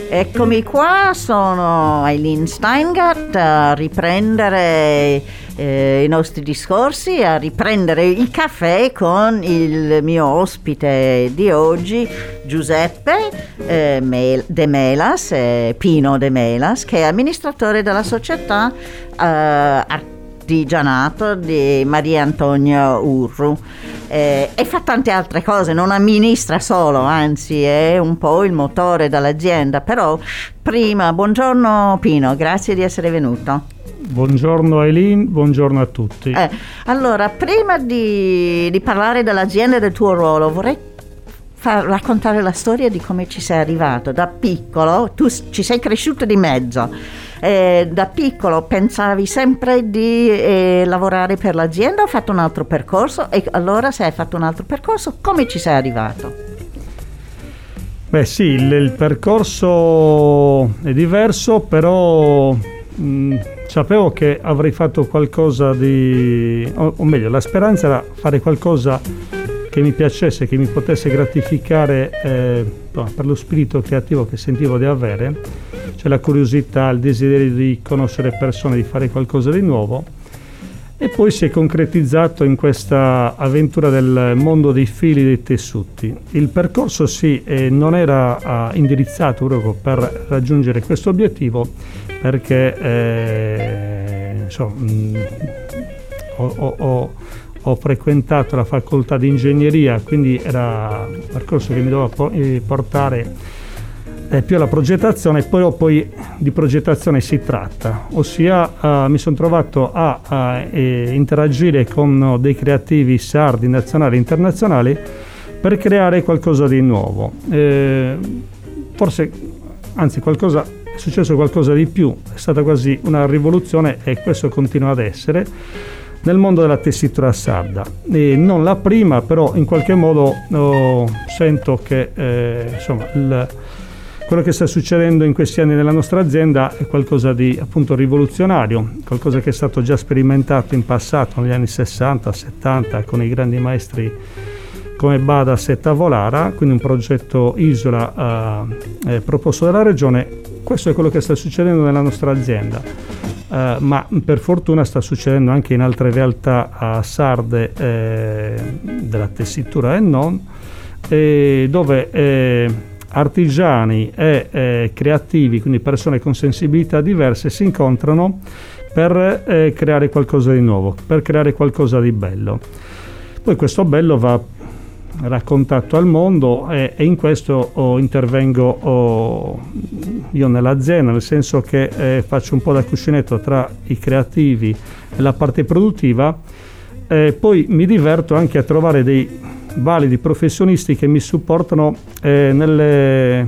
Eccomi qua, sono Eileen Steingart a riprendere i nostri discorsi, a riprendere il caffè con il mio ospite di oggi, Giuseppe De Melas, Pino De Melas, che è amministratore della società artigianato di Maria Antonia Urru. E fa tante altre cose, non amministra solo, anzi è un po' il motore dell'azienda. Però prima, buongiorno Pino, grazie di essere venuto. Buongiorno Eileen, buongiorno a tutti. Allora, prima di parlare dell'azienda e del tuo ruolo, vorrei raccontare la storia di come ci sei arrivato. Da piccolo, tu ci sei cresciuto di mezzo. Da piccolo pensavi sempre di lavorare per l'azienda o hai fatto un altro percorso? E allora, se hai fatto un altro percorso, come ci sei arrivato? Beh sì, il percorso è diverso, però sapevo che avrei fatto qualcosa di... o meglio, la speranza era fare qualcosa che mi piacesse, che mi potesse gratificare per lo spirito creativo che sentivo di avere. C'è la curiosità, il desiderio di conoscere persone, di fare qualcosa di nuovo, e poi si è concretizzato in questa avventura del mondo dei fili e dei tessuti. Il percorso non era indirizzato proprio per raggiungere questo obiettivo, perché ho frequentato la facoltà di ingegneria, quindi era un percorso che mi doveva portare più alla progettazione. Poi di progettazione si tratta, ossia mi sono trovato a interagire con dei creativi sardi, nazionali e internazionali, per creare qualcosa di nuovo. È successo qualcosa di più, è stata quasi una rivoluzione, e questo continua ad essere nel mondo della tessitura sarda. E non la prima, però in qualche modo sento che quello che sta succedendo in questi anni nella nostra azienda è qualcosa di appunto rivoluzionario, qualcosa che è stato già sperimentato in passato, negli anni 60-70, con i grandi maestri come Badas e Tavolara, quindi un progetto isola proposto dalla regione. Questo è quello che sta succedendo nella nostra azienda, ma per fortuna sta succedendo anche in altre realtà sarde della tessitura e non, dove artigiani e creativi, quindi persone con sensibilità diverse, si incontrano per creare qualcosa di nuovo, per creare qualcosa di bello. Poi questo bello va raccontato al mondo, e in questo intervengo io nell'azienda, nel senso che faccio un po' da cuscinetto tra i creativi e la parte produttiva. Poi mi diverto anche a trovare dei validi professionisti che mi supportano nei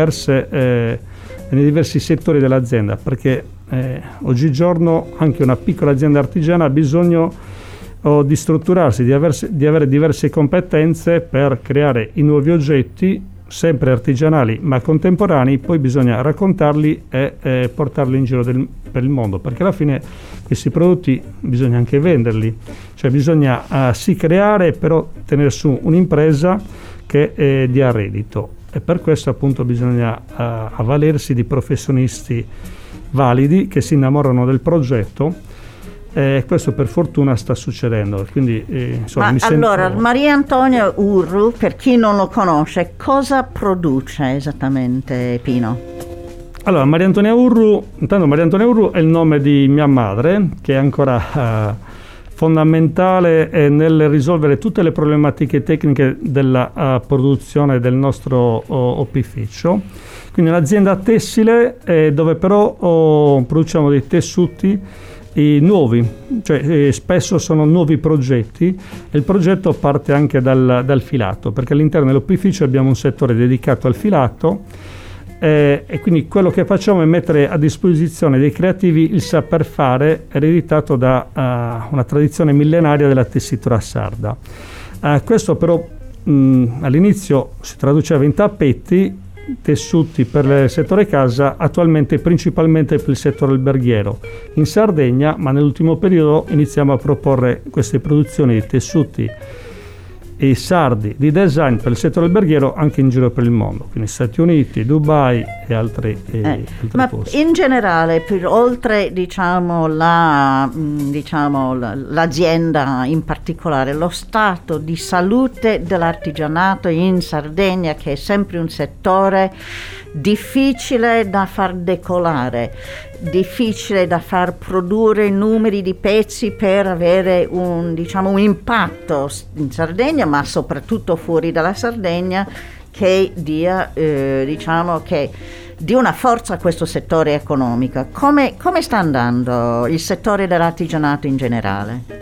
diversi settori dell'azienda, perché oggigiorno anche una piccola azienda artigiana ha bisogno di strutturarsi, di avere diverse competenze per creare i nuovi oggetti, sempre artigianali ma contemporanei. Poi bisogna raccontarli e portarli in giro per il mondo, perché alla fine questi prodotti bisogna anche venderli, cioè bisogna sì creare, però tenere su un'impresa che dia reddito, e per questo appunto bisogna avvalersi di professionisti validi che si innamorano del progetto. Questo per fortuna sta succedendo, quindi allora, Maria Antonia Urru, per chi non lo conosce, cosa produce esattamente, Pino? Allora, Maria Antonia Urru è il nome di mia madre, che è ancora fondamentale nel risolvere tutte le problematiche tecniche della produzione del nostro opificio. Quindi un'azienda tessile dove però produciamo dei tessuti nuovi, cioè spesso sono nuovi progetti, e il progetto parte anche dal filato, perché all'interno dell'opificio abbiamo un settore dedicato al filato, e quindi quello che facciamo è mettere a disposizione dei creativi il saper fare ereditato da una tradizione millenaria della tessitura sarda. Questo però all'inizio si traduceva in tappeti, tessuti per il settore casa, attualmente principalmente per il settore alberghiero in Sardegna, ma nell'ultimo periodo iniziamo a proporre queste produzioni di tessuti e sardi di design per il settore alberghiero anche in giro per il mondo, quindi Stati Uniti, Dubai e altri ma posti. In generale, oltre l'azienda in particolare, lo stato di salute dell'artigianato in Sardegna, che è sempre un settore difficile da far decolare, difficile da far produrre numeri di pezzi per avere un impatto in Sardegna, ma soprattutto fuori dalla Sardegna, che dia che dia una forza a questo settore economico. Come sta andando il settore dell'artigianato in generale?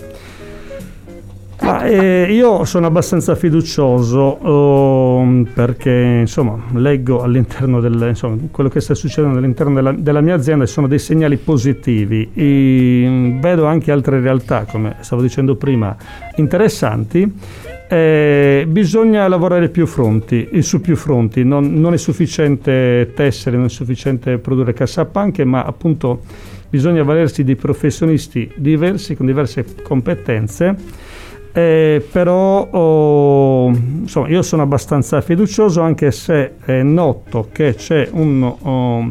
Io sono abbastanza fiducioso perché leggo all'interno quello che sta succedendo all'interno della mia azienda e sono dei segnali positivi. Vedo anche altre realtà, come stavo dicendo prima, interessanti. Bisogna lavorare su più fronti, non è sufficiente tessere, non è sufficiente produrre cassapanche, ma appunto bisogna avvalersi di professionisti diversi con diverse competenze. Però io sono abbastanza fiducioso, anche se noto che c'è uno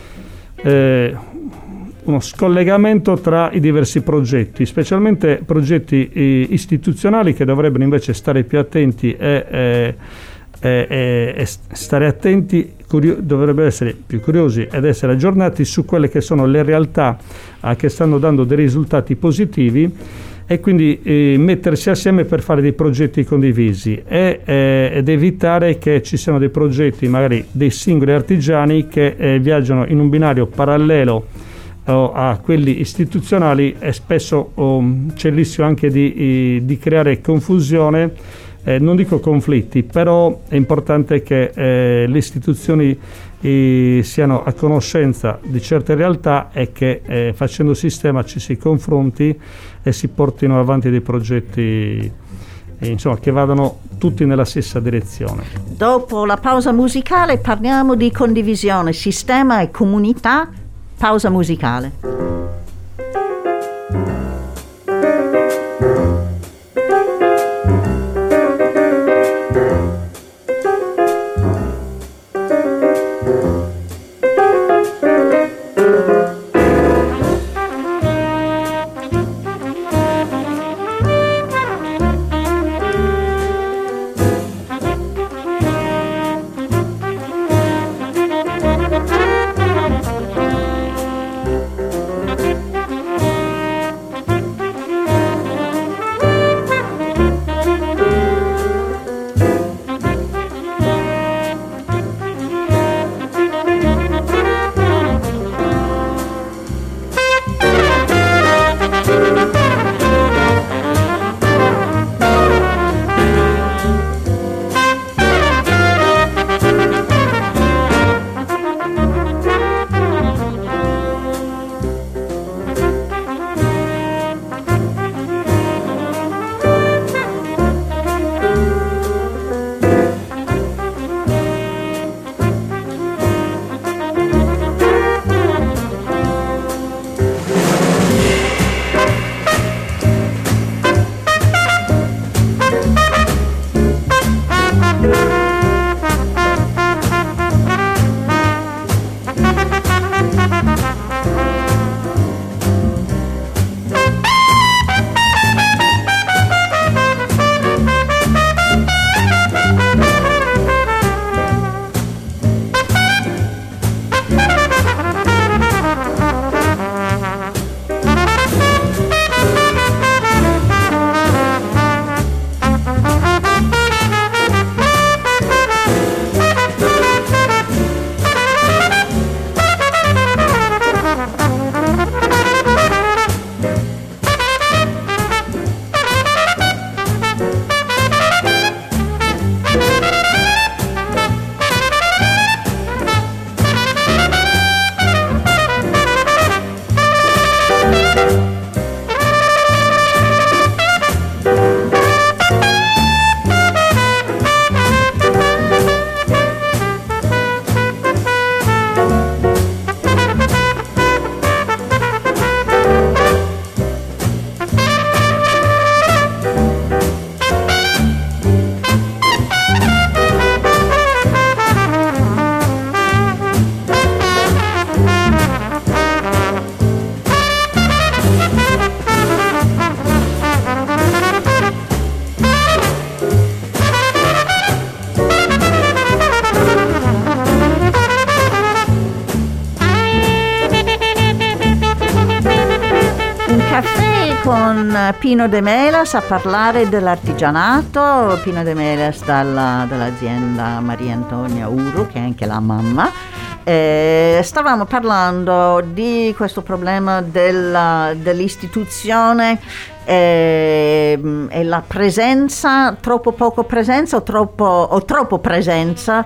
scollegamento tra i diversi progetti, specialmente progetti istituzionali, che dovrebbero invece stare più attenti e stare attenti, dovrebbero essere più curiosi ed essere aggiornati su quelle che sono le realtà che stanno dando dei risultati positivi, e quindi mettersi assieme per fare dei progetti condivisi ed evitare che ci siano dei progetti, magari dei singoli artigiani, che viaggiano in un binario parallelo a quelli istituzionali, e spesso c'è il rischio anche di creare confusione, non dico conflitti, però è importante che le istituzioni siano a conoscenza di certe realtà e che facendo sistema ci si confronti e si portino avanti dei progetti che vadano tutti nella stessa direzione. Dopo la pausa musicale parliamo di condivisione, sistema e comunità. Pausa musicale. Pino De Melas a parlare dell'artigianato. Pino De Melas dall'azienda Maria Antonia Urru, che è anche la mamma. Stavamo parlando di questo problema dell'istituzione e la presenza, troppo poco presenza o troppo presenza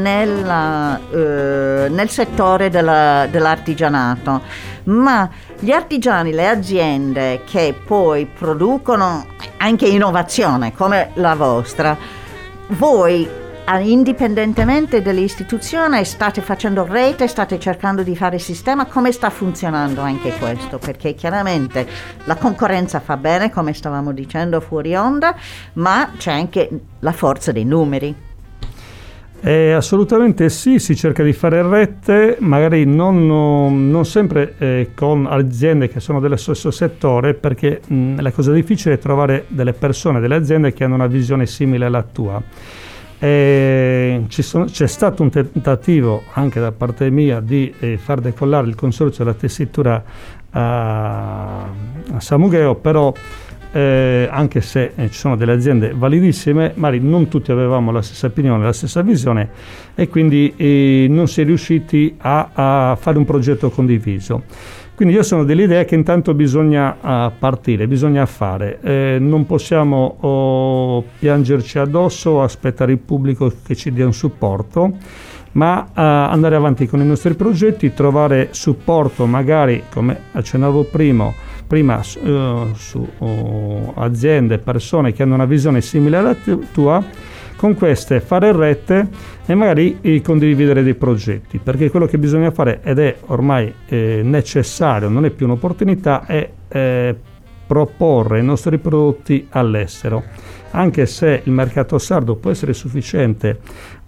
nel settore dell'artigianato. Ma gli artigiani, le aziende che poi producono anche innovazione come la vostra, voi indipendentemente dall'istituzione state facendo rete, state cercando di fare sistema. Come sta funzionando anche questo? Perché chiaramente la concorrenza fa bene, come stavamo dicendo fuori onda, ma c'è anche la forza dei numeri. Assolutamente sì, si cerca di fare rete, magari non sempre con aziende che sono dello stesso settore, perché la cosa difficile è trovare delle persone, delle aziende che hanno una visione simile alla tua. C'è stato un tentativo anche da parte mia di far decollare il consorzio della tessitura a Samugheo, però anche se ci sono delle aziende validissime, magari non tutti avevamo la stessa opinione, la stessa visione, e quindi non si è riusciti a fare un progetto condiviso. Quindi io sono dell'idea che intanto bisogna partire, bisogna fare, non possiamo piangerci addosso o aspettare il pubblico che ci dia un supporto, ma andare avanti con i nostri progetti, trovare supporto magari, come accennavo prima su aziende, persone che hanno una visione simile alla tua, con queste fare rete e magari condividere dei progetti, perché quello che bisogna fare, ed è ormai necessario, non è più un'opportunità, è proporre i nostri prodotti all'estero. Anche se il mercato sardo può essere sufficiente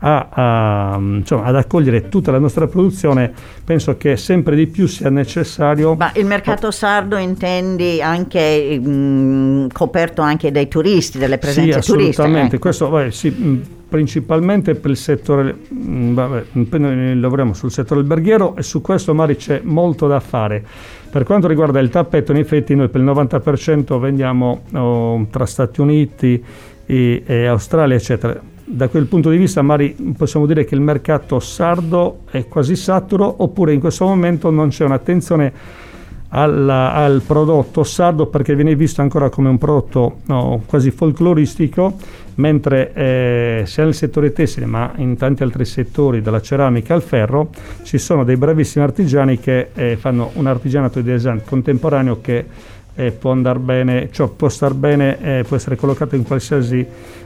ad accogliere tutta la nostra produzione, penso che sempre di più sia necessario. Ma il mercato sardo intendi anche coperto anche dai turisti, delle presenze sì, turistiche? Assolutamente, questo sì, principalmente per il settore, noi lavoriamo sul settore alberghiero e su questo magari c'è molto da fare. Per quanto riguarda il tappeto, in effetti noi per il 90% vendiamo tra Stati Uniti e Australia, eccetera. Da quel punto di vista magari possiamo dire che il mercato sardo è quasi saturo, oppure in questo momento non c'è un'attenzione al prodotto sardo, perché viene visto ancora come un prodotto quasi folcloristico, mentre sia nel settore tessile ma in tanti altri settori, dalla ceramica al ferro, ci sono dei bravissimi artigiani che fanno un artigianato di design contemporaneo che può andare bene, cioè può star bene, può essere collocato in qualsiasi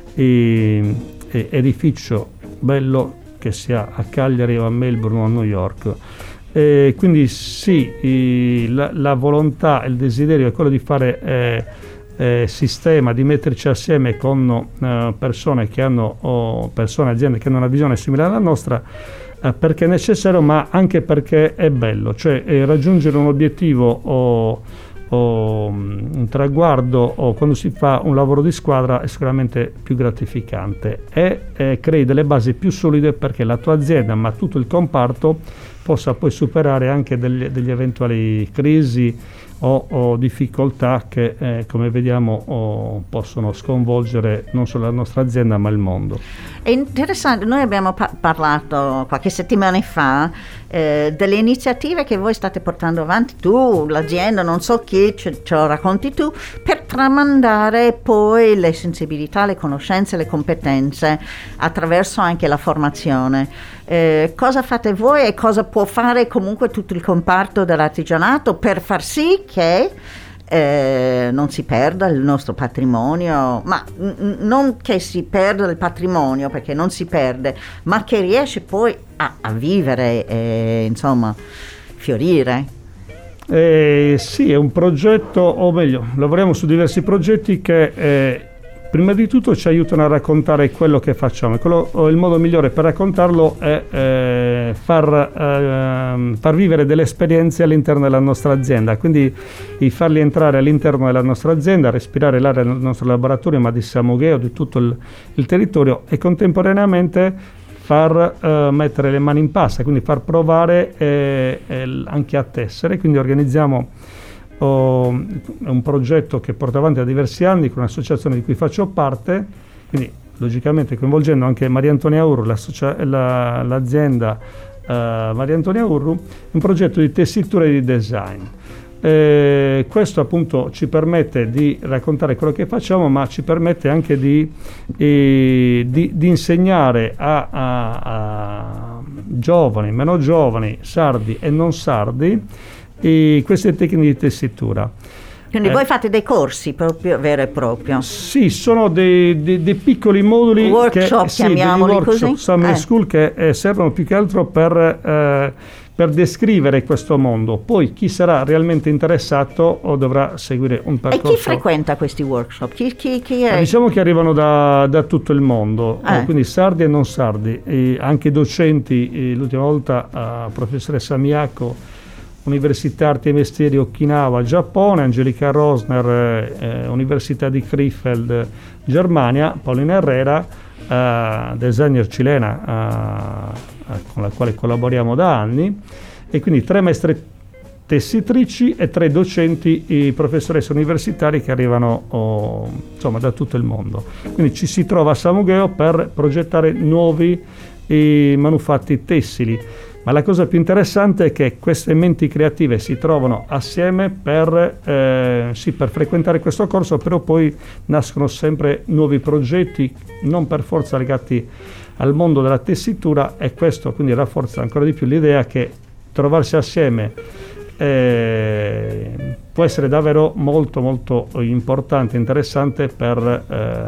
edificio bello, che sia a Cagliari o a Melbourne o a New York. Quindi sì, la volontà, il desiderio è quello di fare sistema, di metterci assieme con persone che hanno aziende che hanno una visione simile alla nostra, perché è necessario, ma anche perché è bello, cioè raggiungere un obiettivo o un traguardo, o quando si fa un lavoro di squadra, è sicuramente più gratificante e crei delle basi più solide perché la tua azienda, ma tutto il comparto, possa poi superare anche degli eventuali crisi o difficoltà che come vediamo possono sconvolgere non solo la nostra azienda ma il mondo. È interessante, noi abbiamo parlato qualche settimana fa delle iniziative che voi state portando avanti, tu, l'azienda, non so chi, ce lo racconti tu, per tramandare poi le sensibilità, le conoscenze, le competenze attraverso anche la formazione. Cosa fate voi e cosa può fare comunque tutto il comparto dell'artigianato per far sì che non si perda il nostro patrimonio, ma non che si perda il patrimonio, perché non si perde, ma che riesce poi a vivere e insomma fiorire? Sì, è un progetto, o meglio, lavoriamo su diversi progetti che prima di tutto ci aiutano a raccontare quello che facciamo. Il modo migliore per raccontarlo è far vivere delle esperienze all'interno della nostra azienda, quindi di farli entrare all'interno della nostra azienda, respirare l'aria del nostro laboratorio, ma di Samugheo, di tutto il territorio, e contemporaneamente far mettere le mani in pasta, quindi far provare anche a tessere. Quindi organizziamo è un progetto che porta avanti da diversi anni con un'associazione di cui faccio parte, quindi logicamente coinvolgendo anche Maria Antonia Urru, l'azienda Maria Antonia Urru, un progetto di tessitura e di design. Questo appunto ci permette di raccontare quello che facciamo, ma ci permette anche di insegnare a giovani, meno giovani, sardi e non sardi, queste tecniche di tessitura. Quindi voi fate dei corsi proprio vero e proprio? Sì, sono dei piccoli moduli, workshop, chiamiamoli così? Summer School, che servono più che altro per descrivere questo mondo. Poi chi sarà realmente interessato o dovrà seguire un percorso. E chi frequenta questi workshop? Chi è? Diciamo che arrivano da tutto il mondo, quindi sardi e non sardi, e anche docenti. L'ultima volta professoressa Miyako, Università Arti e Mestieri Okinawa, Giappone, Angelica Rosner, Università di Krefeld, Germania, Paolina Herrera, designer cilena con la quale collaboriamo da anni, e quindi 3 maestre tessitrici e 3 docenti professoresse universitari che arrivano insomma da tutto il mondo. Quindi ci si trova a Samugheo per progettare nuovi manufatti tessili. Ma la cosa più interessante è che queste menti creative si trovano assieme per frequentare questo corso, però poi nascono sempre nuovi progetti, non per forza legati al mondo della tessitura, e questo quindi rafforza ancora di più l'idea che trovarsi assieme può essere davvero molto molto importante, interessante per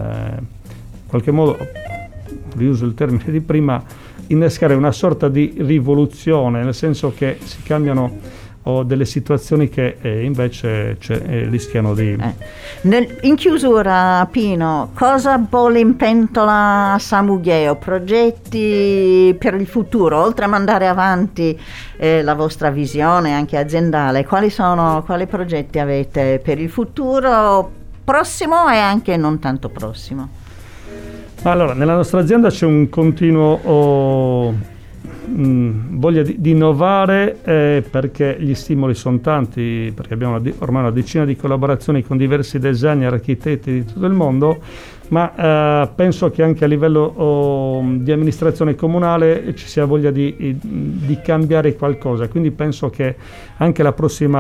in qualche modo, riuso il termine di prima, innescare una sorta di rivoluzione, nel senso che si cambiano delle situazioni che invece rischiano di... In chiusura, Pino, cosa bolle in pentola a Samugheo? Progetti per il futuro, oltre a mandare avanti la vostra visione anche aziendale, quali progetti avete per il futuro prossimo e anche non tanto prossimo? Allora, nella nostra azienda c'è un continuo voglia di innovare, perché gli stimoli sono tanti, perché abbiamo ormai una decina di collaborazioni con diversi designer, architetti di tutto il mondo, ma penso che anche a livello di amministrazione comunale ci sia voglia di cambiare qualcosa, quindi penso che anche la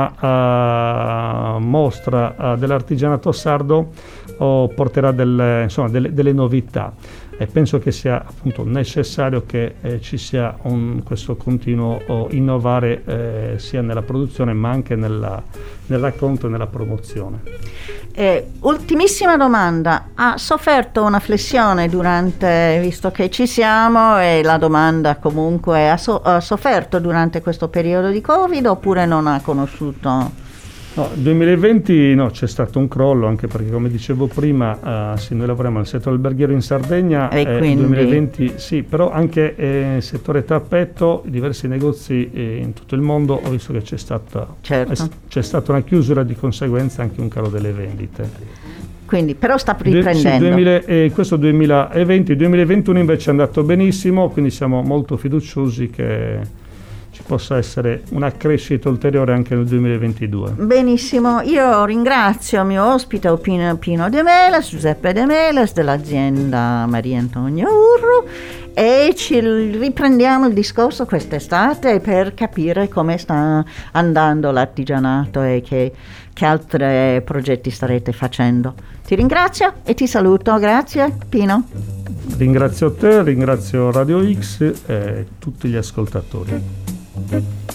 prossima mostra dell'artigianato sardo porterà delle novità, e penso che sia appunto necessario che ci sia questo continuo innovare sia nella produzione ma anche nel racconto e nella promozione. Ultimissima domanda, ha sofferto una flessione visto che ci siamo, e la domanda comunque ha sofferto durante questo periodo di Covid oppure non ha conosciuto? No, 2020 c'è stato un crollo, anche perché come dicevo prima noi lavoriamo nel settore alberghiero in Sardegna, e quindi... 2020 sì, però anche nel settore tappeto, diversi negozi in tutto il mondo, ho visto che c'è stata una chiusura, di conseguenza anche un calo delle vendite. Quindi però sta riprendendo. Questo 2020-2021 invece è andato benissimo, quindi siamo molto fiduciosi che ci possa essere una crescita ulteriore anche nel 2022. Benissimo, io ringrazio il mio ospite Pino De Melas, Giuseppe De Melas dell'azienda Maria Antonia Urru, e ci riprendiamo il discorso quest'estate per capire come sta andando l'artigianato e che altri progetti starete facendo. Ti ringrazio e ti saluto, grazie Pino. Ringrazio te, ringrazio Radio X e tutti gli ascoltatori.